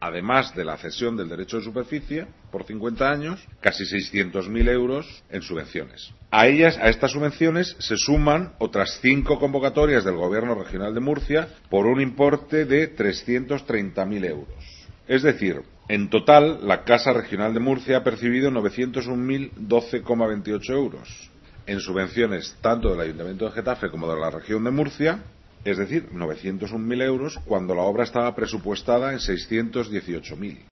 además de la cesión del derecho de superficie por 50 años, casi 600.000 euros en subvenciones. A estas subvenciones se suman otras 5 convocatorias del Gobierno Regional de Murcia por un importe de 330.000 euros. Es decir, en total, la Casa Regional de Murcia ha percibido 901.012,28 euros en subvenciones tanto del Ayuntamiento de Getafe como de la Región de Murcia, es decir, 901.000 euros, cuando la obra estaba presupuestada en 618.000.